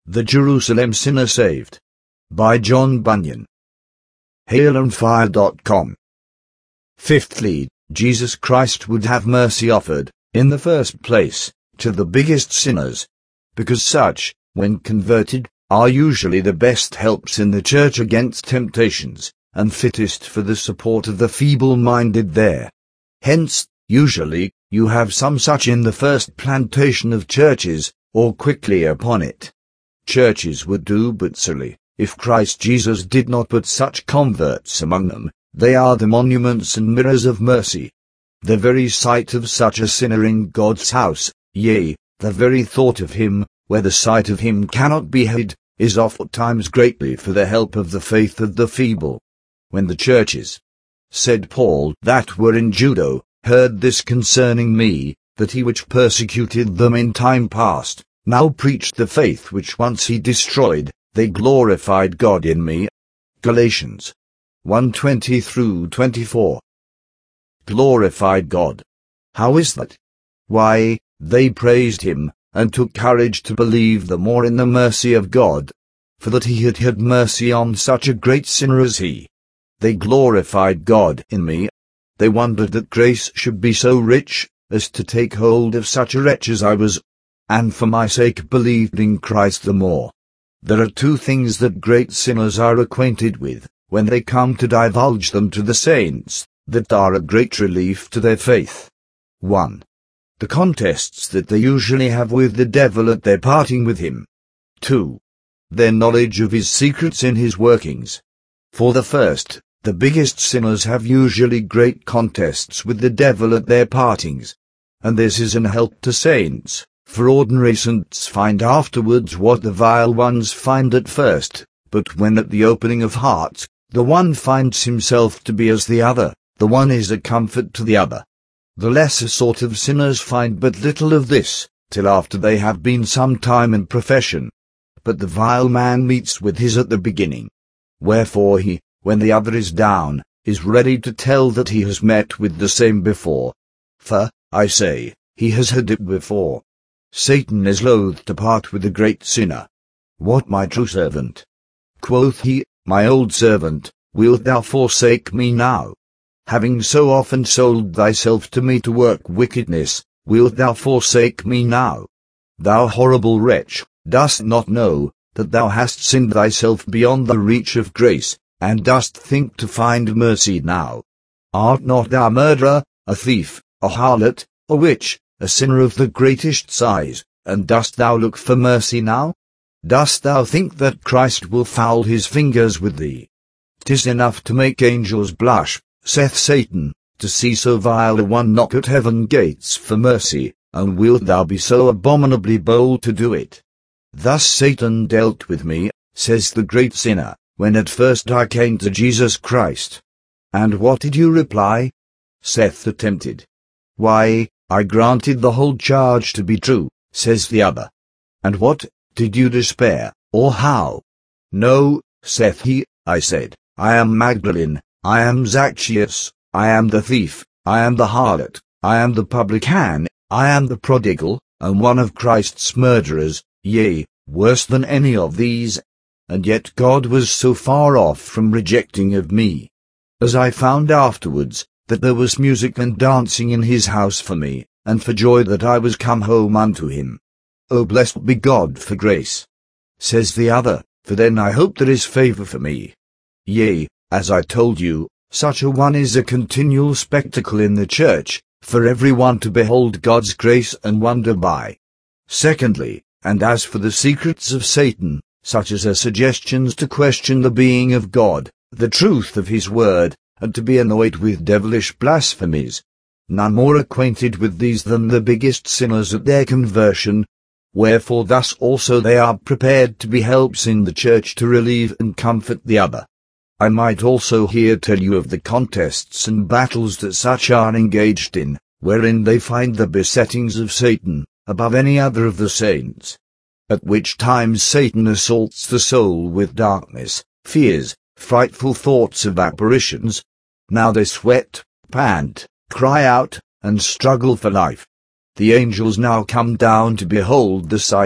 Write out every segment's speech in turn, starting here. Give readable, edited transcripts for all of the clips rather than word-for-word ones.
The Jerusalem Sinner Saved. By John Bunyan. HaleOnFire.com. Fifthly, Jesus Christ would have mercy offered, in the first place, to the biggest sinners, because such, when converted, are usually the best helps in the church against temptations, and fittest for the support of the feeble-minded there. Hence, usually, you have some such in the first plantation of churches, or quickly upon it. Churches would do but sorely, if Christ Jesus did not put such converts among them. They are the monuments and mirrors of mercy. The very sight of such a sinner in God's house, yea, the very thought of him, where the sight of him cannot be hid, is oftentimes greatly for the help of the faith of the feeble. When the churches, said Paul, that were in Judah, heard this concerning me, that he which persecuted them in time past, now preached the faith which once he destroyed, they glorified God in me. Galatians 1:20-24. Glorified God. How is that? Why, they praised him, and took courage to believe the more in the mercy of God, for that he had had mercy on such a great sinner as he. They glorified God in me. They wondered that grace should be so rich, as to take hold of such a wretch as I was, and for my sake believed in Christ the more. There are two things that great sinners are acquainted with, when they come to divulge them to the saints, that are a great relief to their faith. 1. The contests that they usually have with the devil at their parting with him. 2. Their knowledge of his secrets in his workings. For the first, the biggest sinners have usually great contests with the devil at their partings. And this is an help to saints, for ordinary saints find afterwards what the vile ones find at first, but when at the opening of hearts, the one finds himself to be as the other, the one is a comfort to the other. The lesser sort of sinners find but little of this, till after they have been some time in profession. But the vile man meets with his at the beginning. Wherefore he, when the other is down, is ready to tell that he has met with the same before. For, I say, he has had it before. Satan is loath to part with the great sinner. What, my true servant? Quoth he, my old servant, wilt thou forsake me now? Having so often sold thyself to me to work wickedness, wilt thou forsake me now? Thou horrible wretch, dost not know that thou hast sinned thyself beyond the reach of grace, and dost think to find mercy now? Art not thou a murderer, a thief, a harlot, a witch, a sinner of the greatest size, and dost thou look for mercy now? Dost thou think that Christ will foul his fingers with thee? 'Tis enough to make angels blush, saith Satan, to see so vile a one knock at heaven gates for mercy, and wilt thou be so abominably bold to do it? Thus Satan dealt with me, says the great sinner, when at first I came to Jesus Christ. And what did you reply? Saith the tempted. Why, I granted the whole charge to be true, says the other. And what, did you despair, or how? No, saith he, I said, I am Magdalene, I am Zacchaeus, I am the thief, I am the harlot, I am the publican, I am the prodigal, and one of Christ's murderers, yea, worse than any of these. And yet God was so far off from rejecting of me. As I found afterwards, that there was music and dancing in his house for me, and for joy that I was come home unto him. O blessed be God for grace, says the other, for then I hope there is favour for me. Yea, as I told you, such a one is a continual spectacle in the church, for every one to behold God's grace and wonder by. Secondly, and as for the secrets of Satan, such as are suggestions to question the being of God, the truth of his word, and to be annoyed with devilish blasphemies, none more acquainted with these than the biggest sinners at their conversion. Wherefore thus also they are prepared to be helps in the church to relieve and comfort the other. I might also here tell you of the contests and battles that such are engaged in, wherein they find the besettings of Satan, above any other of the saints. At which times Satan assaults the soul with darkness, fears, frightful thoughts of apparitions. Now they sweat, pant, cry out, and struggle for life. The angels now come down to behold the sight,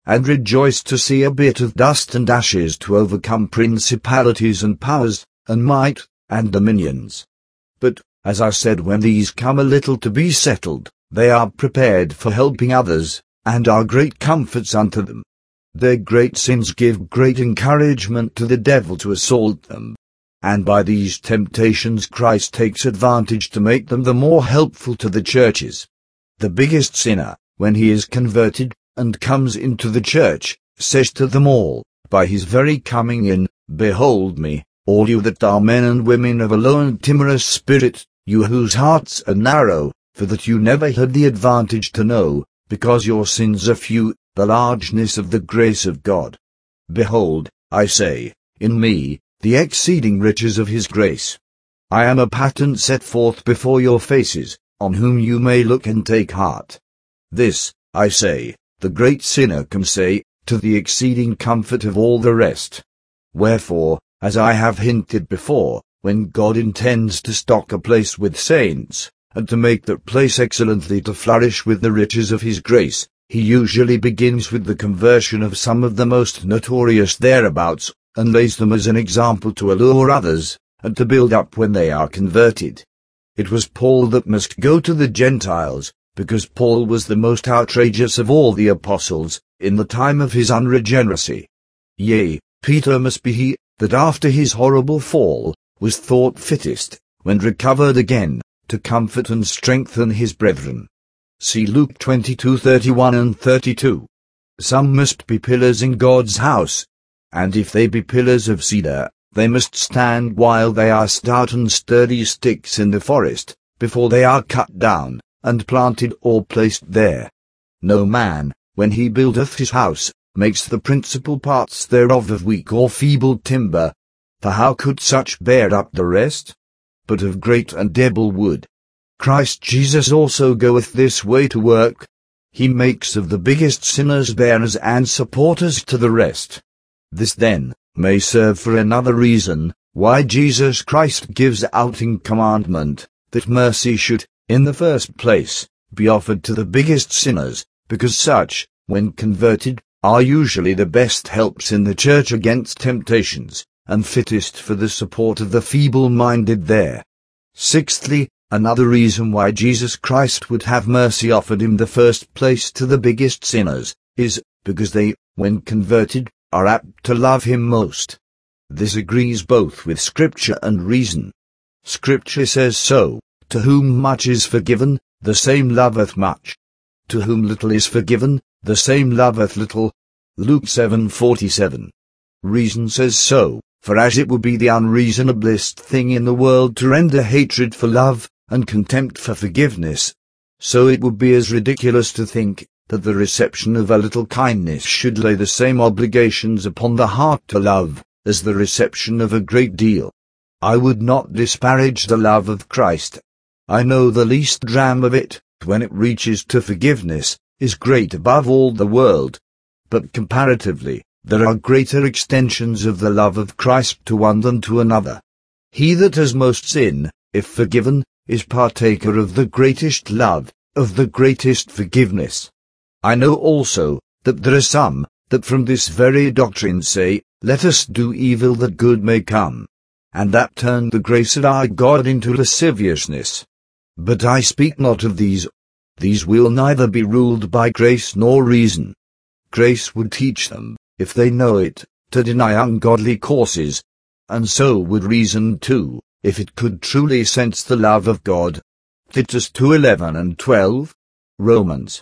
and rejoice to see a bit of dust and ashes to overcome principalities and powers, and might, and dominions. But, as I said, when these come a little to be settled, they are prepared for helping others, and are great comforts unto them. Their great sins give great encouragement to the devil to assault them. And by these temptations Christ takes advantage to make them the more helpful to the churches. The biggest sinner, when he is converted, and comes into the church, says to them all, by his very coming in, Behold me, all you that are men and women of a low and timorous spirit, you whose hearts are narrow, for that you never had the advantage to know, because your sins are few, the largeness of the grace of God. Behold, I say, in me, the exceeding riches of his grace. I am a pattern set forth before your faces, on whom you may look and take heart. This, I say, the great sinner can say, to the exceeding comfort of all the rest. Wherefore, as I have hinted before, when God intends to stock a place with saints, and to make that place excellently to flourish with the riches of his grace, he usually begins with the conversion of some of the most notorious thereabouts, and lays them as an example to allure others, and to build up when they are converted. It was Paul that must go to the Gentiles, because Paul was the most outrageous of all the apostles, in the time of his unregeneracy. Yea, Peter must be he, that after his horrible fall, was thought fittest, when recovered again, to comfort and strengthen his brethren. See Luke 22:31 and 32. Some must be pillars in God's house, and if they be pillars of cedar, they must stand while they are stout and sturdy sticks in the forest, before they are cut down, and planted or placed there. No man, when he buildeth his house, makes the principal parts thereof of weak or feeble timber, for how could such bear up the rest? But of great and able wood. Christ Jesus also goeth this way to work. He makes of the biggest sinners bearers and supporters to the rest. This then may serve for another reason, why Jesus Christ gives out in commandment, that mercy should, in the first place, be offered to the biggest sinners, because such, when converted, are usually the best helps in the church against temptations, and fittest for the support of the feeble-minded there. Sixthly, another reason why Jesus Christ would have mercy offered in the first place to the biggest sinners, is, because they, when converted, are apt to love him most. This agrees both with Scripture and reason. Scripture says so, to whom much is forgiven, the same loveth much. To whom little is forgiven, the same loveth little. Luke 7:47. Reason says so, for as it would be the unreasonablest thing in the world to render hatred for love, and contempt for forgiveness, so it would be as ridiculous to think that the reception of a little kindness should lay the same obligations upon the heart to love, as the reception of a great deal. I would not disparage the love of Christ. I know the least dram of it, when it reaches to forgiveness, is great above all the world. But comparatively, there are greater extensions of the love of Christ to one than to another. He that has most sin, if forgiven, is partaker of the greatest love, of the greatest forgiveness. I know also, that there are some, that from this very doctrine say, Let us do evil that good may come, and that turn the grace of our God into lasciviousness. But I speak not of these. These will neither be ruled by grace nor reason. Grace would teach them, if they know it, to deny ungodly courses, and so would reason too, if it could truly sense the love of God. Titus 2:11 and 12. Romans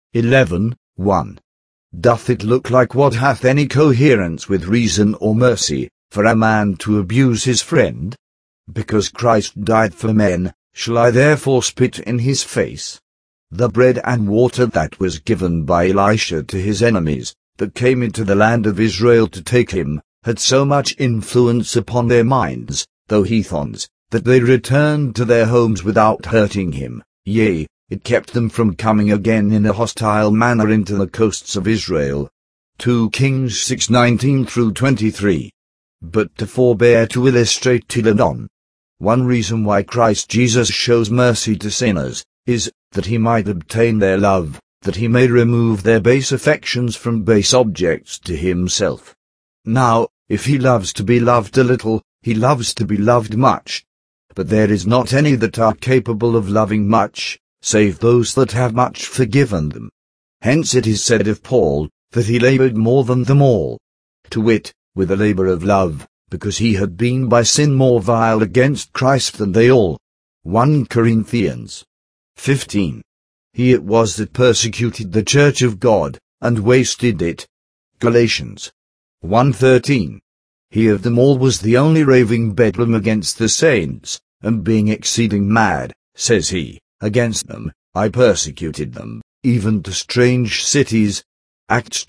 11:1. Doth it look like what hath any coherence with reason or mercy, for a man to abuse his friend? Because Christ died for men, shall I therefore spit in his face? The bread and water that was given by Elisha to his enemies, that came into the land of Israel to take him, had so much influence upon their minds, though heathens, that they returned to their homes without hurting him. Yea, it kept them from coming again in a hostile manner into the coasts of Israel. 2 Kings 6:19 through 23. But to forbear to illustrate till anon. One reason why Christ Jesus shows mercy to sinners, is, that he might obtain their love, that he may remove their base affections from base objects to himself. Now, if he loves to be loved a little, he loves to be loved much. But there is not any that are capable of loving much, save those that have much forgiven them. Hence it is said of Paul, that he labored more than them all, to wit, with the labor of love, because he had been by sin more vile against Christ than they all. 1 Corinthians 15. He it was that persecuted the church of God, and wasted it. Galatians 1:13. He of them all was the only raving bedlam against the saints, and being exceeding mad, says he, against them, I persecuted them, even to strange cities. Acts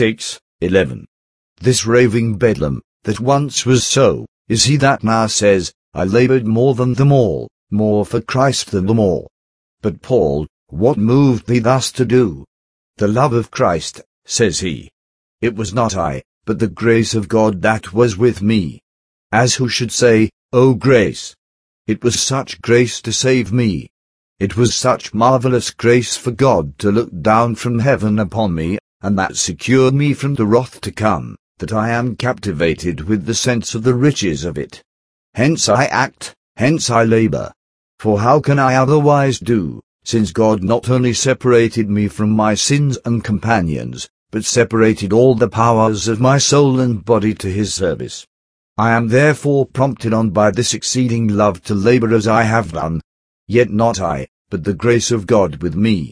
26:11. This raving bedlam, that once was so, is he that now says, I labored more than them all, more for Christ than them all. But Paul, what moved thee thus to do? The love of Christ, says he. It was not I, but the grace of God that was with me. As who should say, O grace! It was such grace to save me. It was such marvelous grace for God to look down from heaven upon me, and that secured me from the wrath to come, that I am captivated with the sense of the riches of it. Hence I act, hence I labor. For how can I otherwise do, since God not only separated me from my sins and companions, but separated all the powers of my soul and body to his service? I am therefore prompted on by this exceeding love to labor as I have done. Yet not I, but the grace of God with me.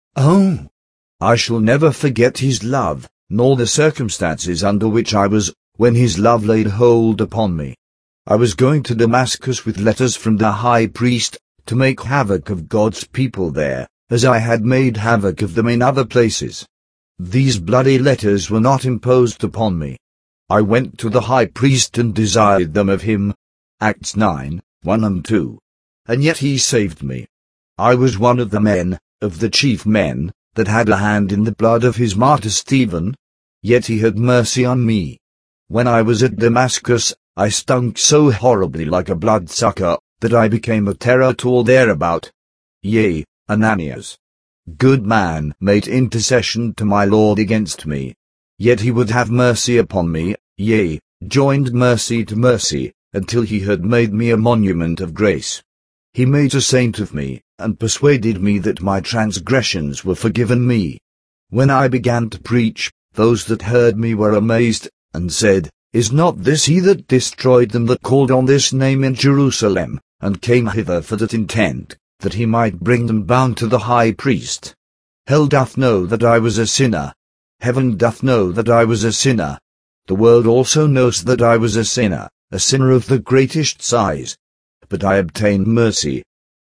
Oh! I shall never forget his love, nor the circumstances under which I was, when his love laid hold upon me. I was going to Damascus with letters from the high priest, to make havoc of God's people there, as I had made havoc of them in other places. These bloody letters were not imposed upon me. I went to the high priest and desired them of him. Acts 9:1 and 2. And yet he saved me. I was one of the men, of the chief men, that had a hand in the blood of his martyr Stephen. Yet he had mercy on me. When I was at Damascus, I stunk so horribly like a bloodsucker, that I became a terror to all thereabout. Yea, Ananias, good man, made intercession to my Lord against me. Yet he would have mercy upon me, yea, joined mercy to mercy, until he had made me a monument of grace. He made a saint of me, and persuaded me that my transgressions were forgiven me. When I began to preach, those that heard me were amazed, and said, Is not this he that destroyed them that called on this name in Jerusalem, and came hither for that intent, that he might bring them bound to the high priest? Hell doth know that I was a sinner. Heaven doth know that I was a sinner. The world also knows that I was a sinner of the greatest size. But I obtained mercy.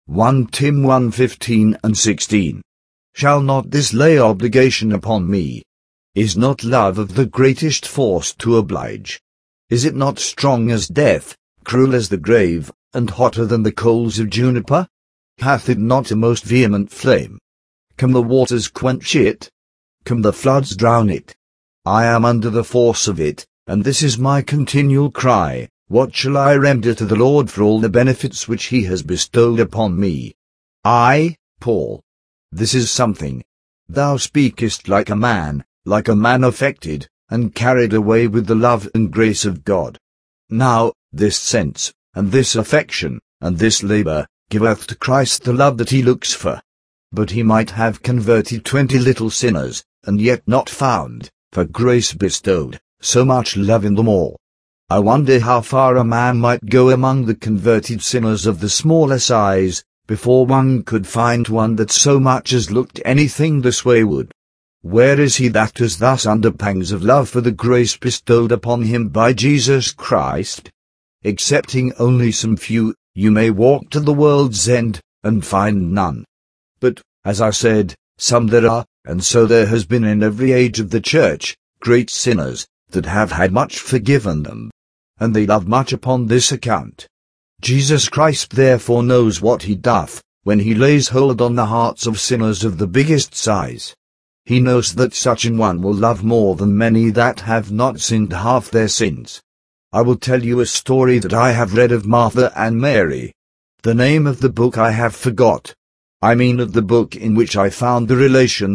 1 Tim 1:15 and 16. Shall not this lay obligation upon me? Is not love of the greatest force to oblige? Is it not strong as death, cruel as the grave, and hotter than the coals of juniper? Hath it not a most vehement flame? Can the waters quench it? Can the floods drown it? I am under the force of it, and this is my continual cry, What shall I render to the Lord for all the benefits which he has bestowed upon me? I, Paul. This is something. Thou speakest like a man affected, and carried away with the love and grace of God. Now, this sense, and this affection, and this labor, giveth to Christ the love that he looks for. But he might have converted 20 little sinners, and yet not found, for grace bestowed, so much love in them all. I wonder how far a man might go among the converted sinners of the smaller size, before one could find one that so much as looked anything this wayward. Where is he that is thus under pangs of love for the grace bestowed upon him by Jesus Christ? Excepting only some few, you may walk to the world's end, and find none. But, as I said, some there are, and so there has been in every age of the church, great sinners, that have had much forgiven them. And they love much upon this account. Jesus Christ therefore knows what he doth, when he lays hold on the hearts of sinners of the biggest size. He knows that such an one will love more than many that have not sinned half their sins. I will tell you a story that I have read of Martha and Mary. The name of the book I have forgot. I mean of the book in which I found the relation,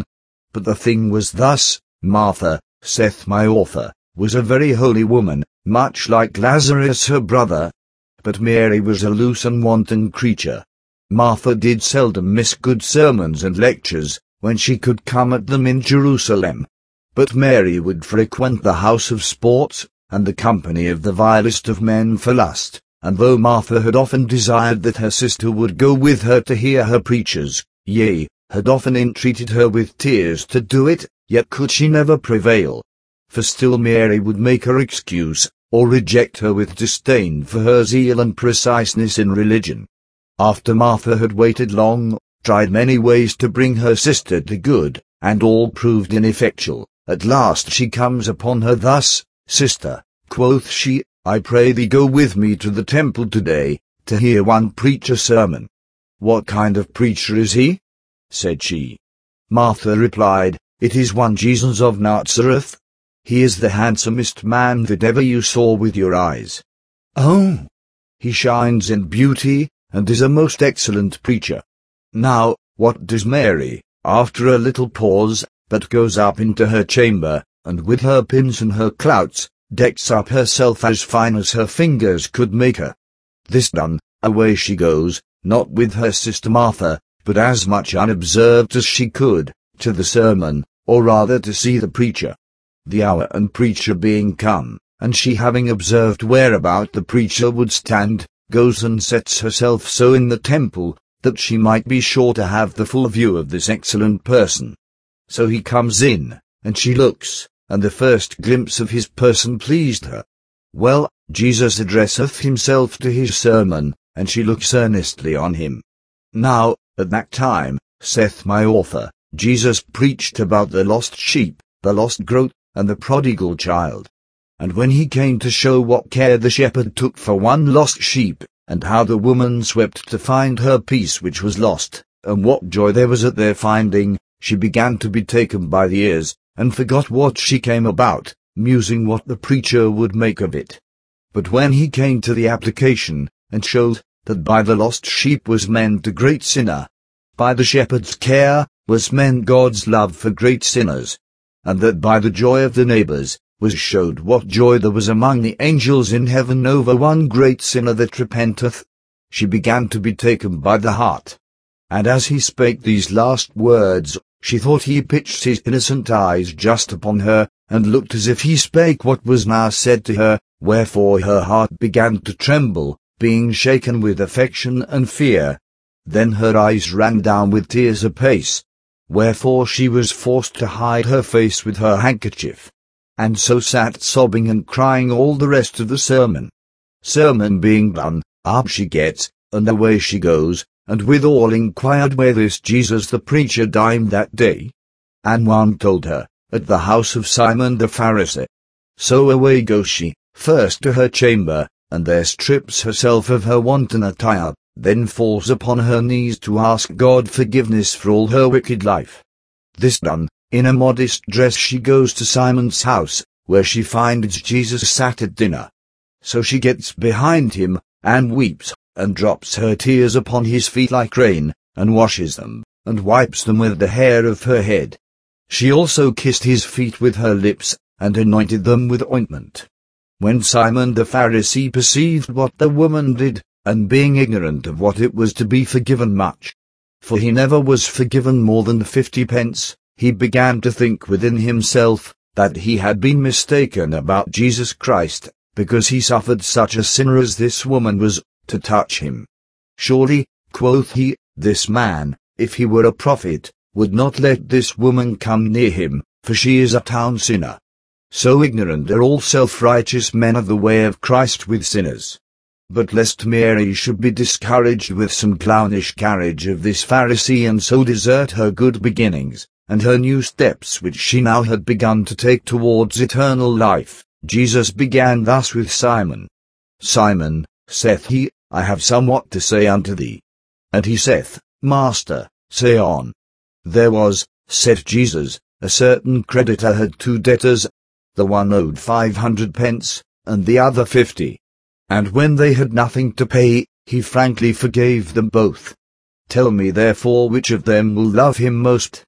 But the thing was thus: Martha, saith my author, was a very holy woman, much like Lazarus her brother. But Mary was a loose and wanton creature. Martha did seldom miss good sermons and lectures, when she could come at them in Jerusalem. But Mary would frequent the house of sports, and the company of the vilest of men for lust, and though Martha had often desired that her sister would go with her to hear her preachers, yea, had often entreated her with tears to do it, yet could she never prevail. For still Mary would make her excuse, or reject her with disdain for her zeal and preciseness in religion. After Martha had waited long, tried many ways to bring her sister to good, and all proved ineffectual, at last she comes upon her thus: Sister, quoth she, I pray thee go with me to the temple today, to hear one preach a sermon. What kind of preacher is he? Said she. Martha replied, It is one Jesus of Nazareth. He is the handsomest man that ever you saw with your eyes. Oh! He shines in beauty, and is a most excellent preacher. Now, what does Mary, after a little pause, but goes up into her chamber, and with her pins and her clouts, decks up herself as fine as her fingers could make her. This done, away she goes, not with her sister Martha, but as much unobserved as she could, to the sermon, or rather to see the preacher. The hour and preacher being come, and she having observed whereabout the preacher would stand, goes and sets herself so in the temple, that she might be sure to have the full view of this excellent person. So he comes in, and she looks, and the first glimpse of his person pleased her. Well, Jesus addresseth himself to his sermon, and she looks earnestly on him. Now, at that time, saith my author, Jesus preached about the lost sheep, the lost goat, and the prodigal child. And when he came to show what care the shepherd took for one lost sheep, and how the woman swept to find her piece which was lost, and what joy there was at their finding, she began to be taken by the ears, and forgot what she came about, musing what the preacher would make of it. But when he came to the application, and showed that by the lost sheep was meant a great sinner, by the shepherd's care was meant God's love for great sinners, and that by the joy of the neighbors was showed what joy there was among the angels in heaven over one great sinner that repenteth, she began to be taken by the heart. And as he spake these last words, she thought he pitched his innocent eyes just upon her, and looked as if he spake what was now said to her, wherefore her heart began to tremble, being shaken with affection and fear. Then her eyes ran down with tears apace, wherefore she was forced to hide her face with her handkerchief, and so sat sobbing and crying all the rest of the sermon. Sermon being done, up she gets, and away she goes, and withal inquired where this Jesus the preacher dined that day. And one told her, at the house of Simon the Pharisee. So away goes she, first to her chamber, and there strips herself of her wanton attire, then falls upon her knees to ask God forgiveness for all her wicked life. This done, in a modest dress she goes to Simon's house, where she finds Jesus sat at dinner. So she gets behind him, and weeps, and drops her tears upon his feet like rain, and washes them, and wipes them with the hair of her head. She also kissed his feet with her lips, and anointed them with ointment. When Simon the Pharisee perceived what the woman did, and being ignorant of what it was to be forgiven much, for he never was forgiven more than 50 pence, he began to think within himself, that he had been mistaken about Jesus Christ, because he suffered such a sinner as this woman was, to touch him. Surely, quoth he, this man, if he were a prophet, would not let this woman come near him, for she is a town sinner. So ignorant are all self-righteous men of the way of Christ with sinners. But lest Mary should be discouraged with some clownish carriage of this Pharisee, and so desert her good beginnings, and her new steps which she now had begun to take towards eternal life, Jesus began thus with Simon. Simon, saith he, I have somewhat to say unto thee. And he saith, Master, say on. There was, said Jesus, a certain creditor had 2 debtors, the one owed 500 pence, and the other 50. And when they had nothing to pay, he frankly forgave them both. Tell me therefore which of them will love him most.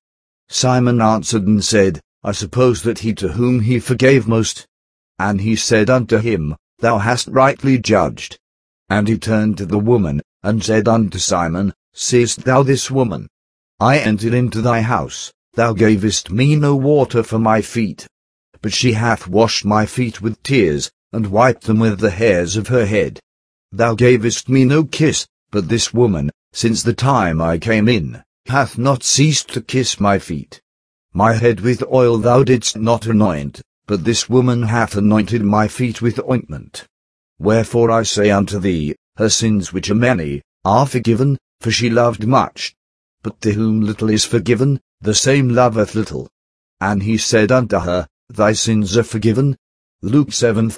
Simon answered and said, I suppose that he to whom he forgave most. And he said unto him, Thou hast rightly judged. And he turned to the woman, and said unto Simon, Seest thou this woman? I entered into thy house, thou gavest me no water for my feet. But she hath washed my feet with tears, and wiped them with the hairs of her head. Thou gavest me no kiss, but this woman, since the time I came in, hath not ceased to kiss my feet. My head with oil thou didst not anoint, but this woman hath anointed my feet with ointment. Wherefore I say unto thee, her sins which are many, are forgiven, for she loved much. But to whom little is forgiven, the same loveth little. And he said unto her, Thy sins are forgiven. Luke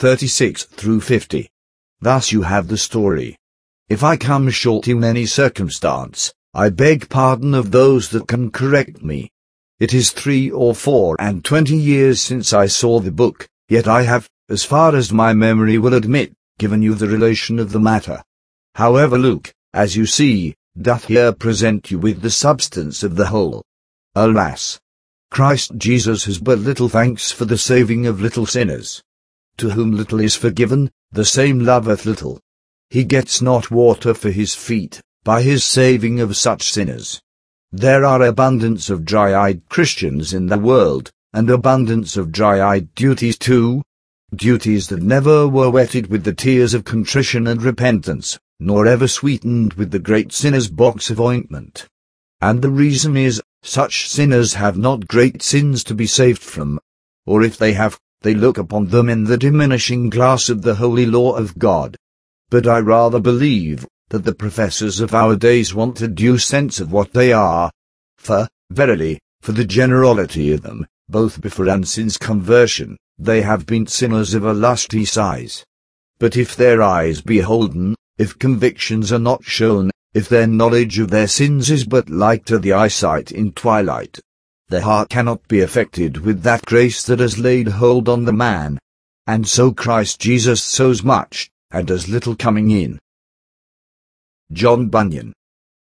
7:36-50. Thus you have the story. If I come short in any circumstance, I beg pardon of those that can correct me. It is 3 or 24 years since I saw the book, yet I have, as far as my memory will admit, given you the relation of the matter. However, Luke, as you see, doth here present you with the substance of the whole. Alas! Christ Jesus has but little thanks for the saving of little sinners. To whom little is forgiven, the same loveth little. He gets not water for his feet, by his saving of such sinners. There are abundance of dry-eyed Christians in the world, and abundance of dry-eyed duties too. Duties that never were wetted with the tears of contrition and repentance, nor ever sweetened with the great sinner's box of ointment. And the reason is, such sinners have not great sins to be saved from, or if they have, they look upon them in the diminishing glass of the holy law of God. But I rather believe that the professors of our days want a due sense of what they are. For, verily, for the generality of them, both before and since conversion, they have been sinners of a lusty size. But if their eyes be holden, if convictions are not shown, if their knowledge of their sins is but like to the eyesight in twilight, their heart cannot be affected with that grace that has laid hold on the man. And so Christ Jesus sows much, and does little coming in. John Bunyan.